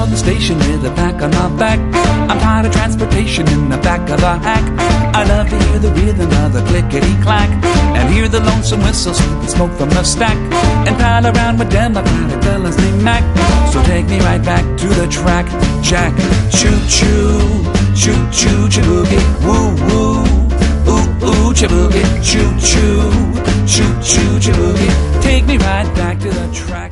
on the station with a pack on my back. I'm tired of transportation in the back of a hack. I love to hear the rhythm of the clickety-clack, and hear the lonesome whistle sweep the smoke from the stack, and pile around with Democratic fellas named Mac. So take me right back to the track, Jack. Choo-choo, choo-choo, chiboogie, woo-woo, ooh-ooh, chiboogie, choo-choo, choo-choo, chiboogie. Take me right back to the track.